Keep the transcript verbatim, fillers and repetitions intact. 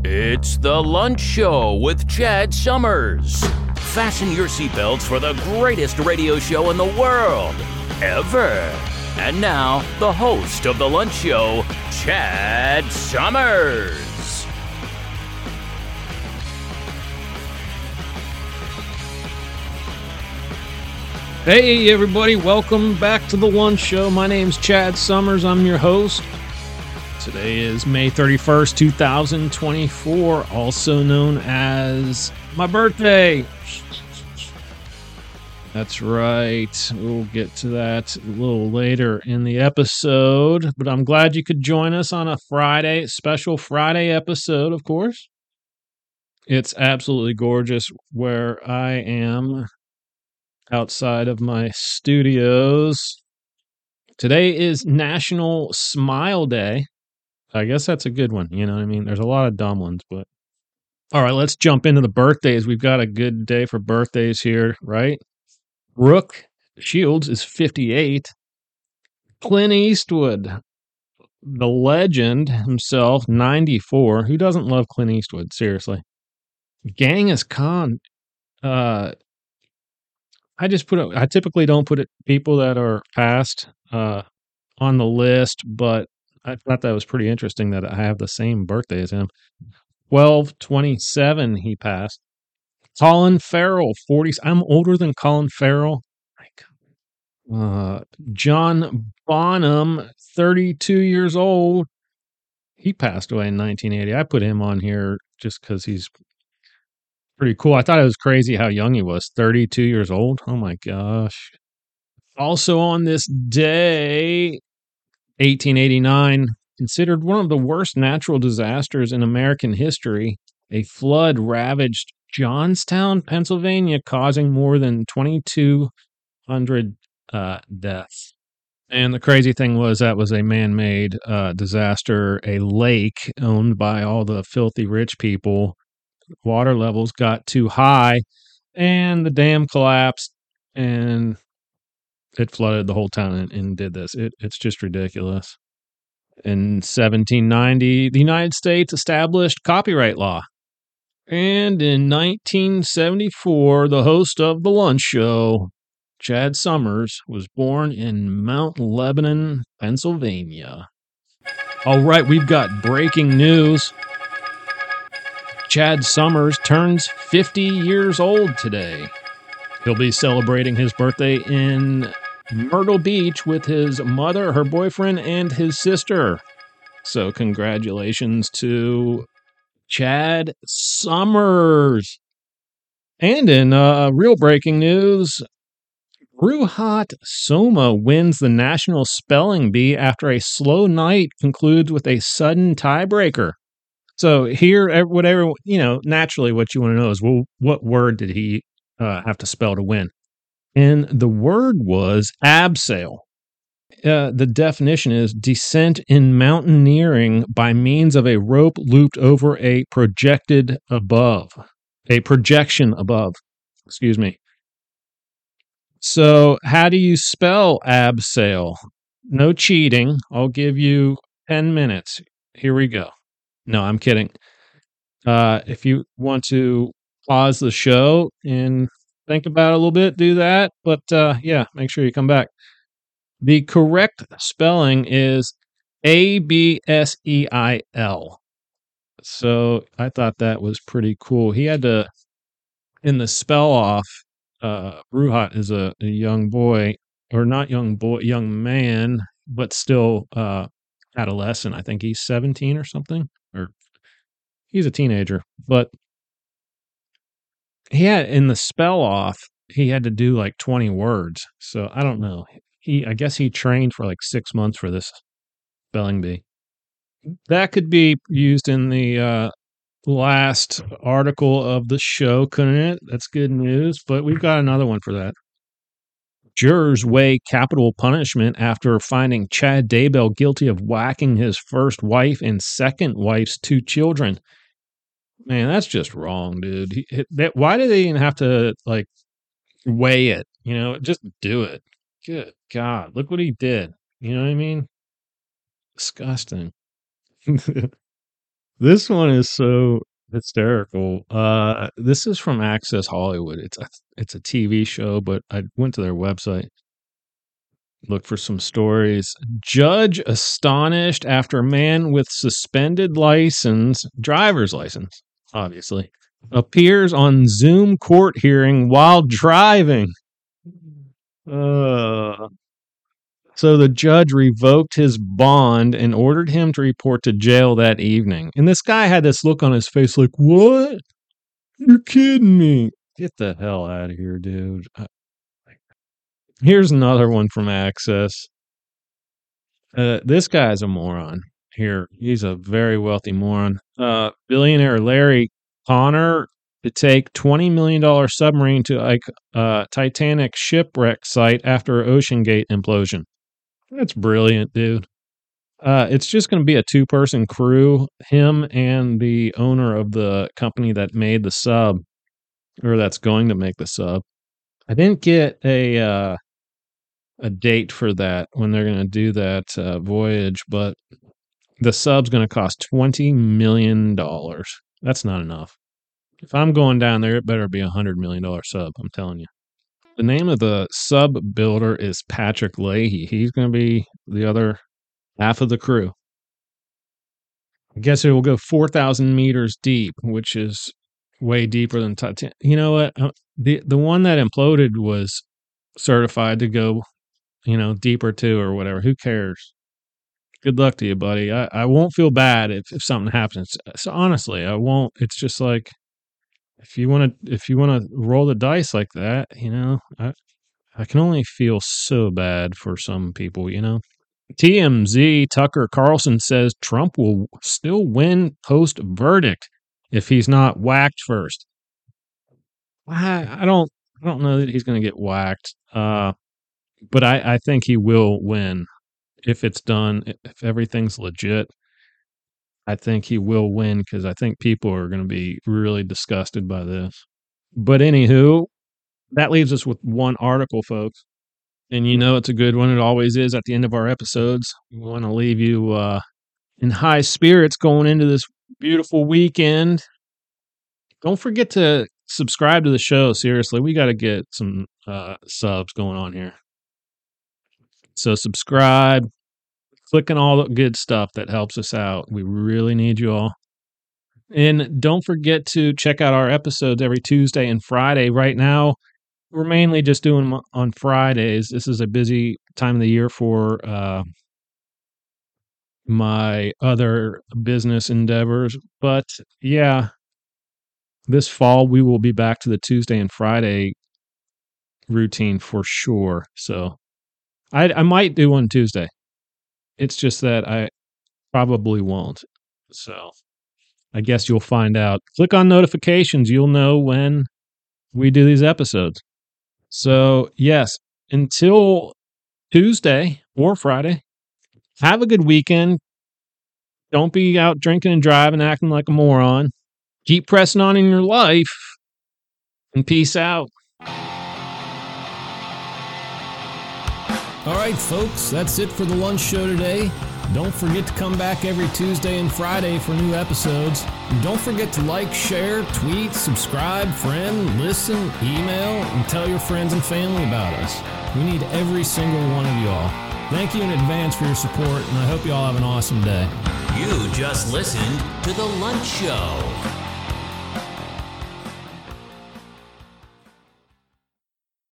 It's The Lunch Show with Chad Summers. Fasten your seatbelts for the greatest radio show in the world, ever. And now, the host of The Lunch Show, Chad Summers. Hey everybody, welcome back to The Lunch Show. My name's Chad Summers, I'm your host. Today is May thirty-first, two thousand twenty-four, also known as my birthday. That's right, we'll get to that a little later in the episode, but I'm glad you could join us on a Friday, special Friday episode, of course. It's absolutely gorgeous where I am outside of my studios. Today is National Smile Day. I guess that's a good one. You know what I mean? There's a lot of dumb ones, but all right, let's jump into the birthdays. We've got a good day for birthdays here, right? Brooke Shields is fifty-eight. Clint Eastwood, the legend himself, ninety-four. Who doesn't love Clint Eastwood? Seriously. Genghis Khan, uh, I just put it, I typically don't put it people that are past uh, on the list, but I thought that was pretty interesting that I have the same birthday as him. twelve twenty-seven he passed. Colin Farrell, forty. I'm older than Colin Farrell. Uh, John Bonham, thirty-two years old. He passed away in nineteen eighty. I put him on here just because he's pretty cool. I thought it was crazy how young he was. thirty-two years old. Oh my gosh. Also on this day, eighteen eighty-nine, considered one of the worst natural disasters in American history. A flood ravaged Johnstown, Pennsylvania, causing more than twenty-two hundred uh, deaths. And the crazy thing was that was a man-made uh, disaster, a lake owned by all the filthy rich people. Water levels got too high, and the dam collapsed, and it flooded the whole town and, and did this. It, it's just ridiculous. In seventeen ninety, the United States established copyright law. And in nineteen seventy-four, the host of The Lunch Show, Chad Summers, was born in Mount Lebanon, Pennsylvania. All right, we've got breaking news. Chad Summers turns fifty years old today. He'll be celebrating his birthday in Myrtle Beach with his mother, her boyfriend, and his sister. So congratulations to Chad Summers. And in uh, real breaking news, Ruhat Soma wins the National Spelling Bee after a slow night concludes with a sudden tiebreaker. So here, whatever, you know, naturally what you want to know is, well, what word did he uh, have to spell to win? And the word was abseil. Uh, the definition is descent in mountaineering by means of a rope looped over a projected above, a projection above, excuse me. So how do you spell abseil? No cheating. I'll give you ten minutes. Here we go. No, I'm kidding. Uh, if you want to pause the show and think about it a little bit, do that. But uh, yeah, make sure you come back. The correct spelling is A B S E I L. So I thought that was pretty cool. He had to, in the spell off, uh, Ruhat is a, a young boy, or not young boy, young man, but still uh, adolescent. I think he's seventeen or something, or he's a teenager. But he had, in the spell off, he had to do like twenty words. So I don't know. He, I guess he trained for like six months for this spelling bee. That could be used in the uh, last article of the show, couldn't it? That's good news. But we've got another one for that. Jurors weigh capital punishment after finding Chad Daybell guilty of whacking his first wife and second wife's two children. Man, that's just wrong, dude. He, that, why do they even have to like weigh it? You know, just do it. Good God, look what he did. You know what I mean? Disgusting. This one is so hysterical. Uh, this is from Access Hollywood. It's a, it's a T V show, but I went to their website, looked for some stories. Judge astonished after man with suspended license, driver's license, obviously, appears on Zoom court hearing while driving. Uh, so the judge revoked his bond and ordered him to report to jail that evening. And this guy had this look on his face like, what? You're kidding me. Get the hell out of here, dude. Here's another one from Access. Uh, this guy's a moron. Here, he's a very wealthy moron. Uh, billionaire Larry Connor to take twenty million dollars submarine to like uh, Titanic shipwreck site after Ocean Gate implosion. That's brilliant, dude. Uh, it's just going to be a two-person crew, him and the owner of the company that made the sub, or that's going to make the sub. I didn't get a uh, a date for that when they're going to do that uh, voyage, but the sub's going to cost twenty million dollars. That's not enough. If I'm going down there, it better be a one hundred million dollars sub, I'm telling you. The name of the sub builder is Patrick Leahy. He's going to be the other half of the crew. I guess it will go four thousand meters deep, which is way deeper than Titanic. You know what? The, the one that imploded was certified to go, you know, deeper too or whatever. Who cares? Good luck to you, buddy. I, I won't feel bad if, if something happens. So honestly, I won't. It's just like, if you want to, if you want to roll the dice like that, you know, I, I can only feel so bad for some people, you know. T M Z, Tucker Carlson says Trump will still win post verdict if he's not whacked first. I, I don't, I don't know that he's going to get whacked. Uh, but I, I think he will win if it's done. If everything's legit, I think he will win because I think people are going to be really disgusted by this. But anywho, that leaves us with one article, folks. And you know it's a good one. It always is at the end of our episodes. We want to leave you uh, in high spirits going into this beautiful weekend. Don't forget to subscribe to the show. Seriously, we got to get some uh, subs going on here. So subscribe. Click on all the good stuff that helps us out. We really need you all. And don't forget to check out our episodes every Tuesday and Friday. Right now, we're mainly just doing them on Fridays. This is a busy time of the year for uh, my other business endeavors. But yeah, this fall, we will be back to the Tuesday and Friday routine for sure. So I, I might do one Tuesday. It's just that I probably won't. So I guess you'll find out. Click on notifications. You'll know when we do these episodes. So, yes, until Tuesday or Friday, have a good weekend. Don't be out drinking and driving, acting like a moron. Keep pressing on in your life. And peace out. All right, folks, that's it for the lunch show today. Don't forget to come back every Tuesday and Friday for new episodes. And don't forget to like, share, tweet, subscribe, friend, listen, email, and tell your friends and family about us. We need every single one of you all. Thank you in advance for your support, and I hope you all have an awesome day. You just listened to The Lunch Show.